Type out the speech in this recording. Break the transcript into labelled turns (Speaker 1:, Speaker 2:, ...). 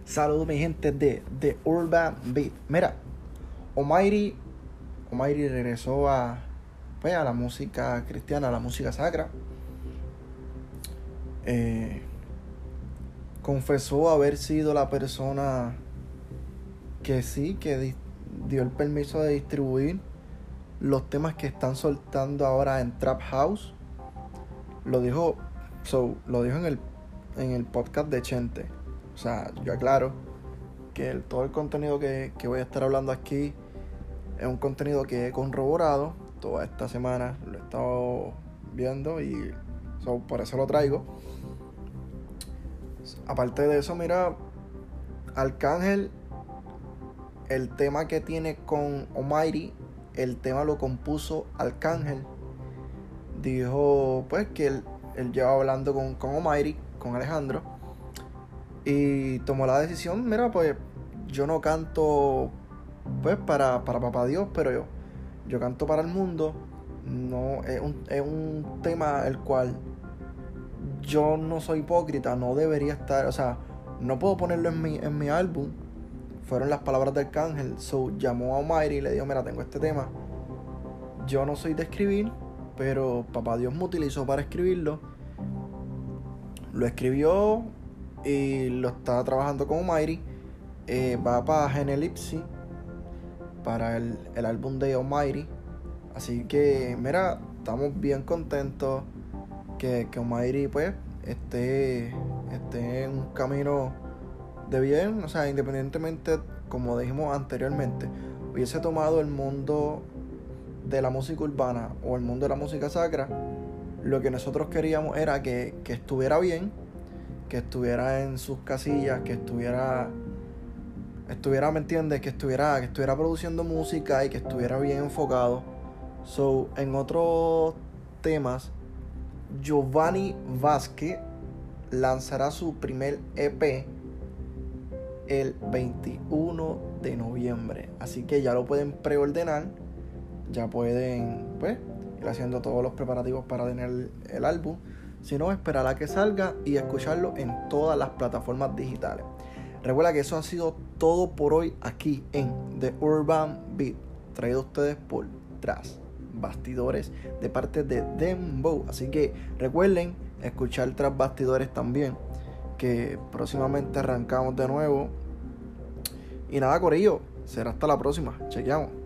Speaker 1: Saludos mi gente de The Urban Beat. Mira, Almighty regresó a la música cristiana, a la música sacra. Confesó haber sido la persona que dio el permiso de distribuir los temas que están soltando ahora en Trap House. Lo dijo en el podcast de Chente. O sea, yo aclaro que todo el contenido que voy a estar hablando aquí es un contenido que he corroborado toda esta semana. Lo he estado viendo y por eso lo traigo. Aparte de eso, mira, Arcángel, el tema que tiene con Almighty, el tema lo compuso Arcángel. Dijo pues que él lleva hablando con Almighty, con Alejandro, y tomó la decisión. Mira, pues yo no canto pues para Papá Dios, pero yo canto para el mundo. No es un tema el cual yo no soy hipócrita, no debería estar, o sea, no puedo ponerlo en mi álbum. Fueron las palabras de Arcángel. Llamó a Almighty y le dijo: mira, tengo este tema, yo no soy de escribir, pero Papá Dios me utilizó para escribirlo. Lo escribió y lo está trabajando con Almighty. Va para Genelipsy, para el álbum de Almighty. Así que mira, estamos bien contentos que Almighty pues esté en un camino de bien. O sea, independientemente, como dijimos anteriormente, hubiese tomado el mundo de la música urbana o el mundo de la música sacra, lo que nosotros queríamos era que estuviera bien, que estuviera en sus casillas, que estuviera, ¿me entiendes? Que estuviera produciendo música y que estuviera bien enfocado. En otros temas, Giovanni Vázquez lanzará su primer EP el 21 de noviembre. Así que ya lo pueden preordenar. Ya pueden pues ir haciendo todos los preparativos para tener el álbum. Si no, esperar a que salga y escucharlo en todas las plataformas digitales. Recuerda que eso ha sido todo por hoy aquí en The Urban Beat, traído a ustedes por Tras Bastidores de parte de Dembow. Así que recuerden escuchar Tras Bastidores también, que próximamente arrancamos de nuevo. Y nada, corillo, será hasta la próxima. Chequeamos.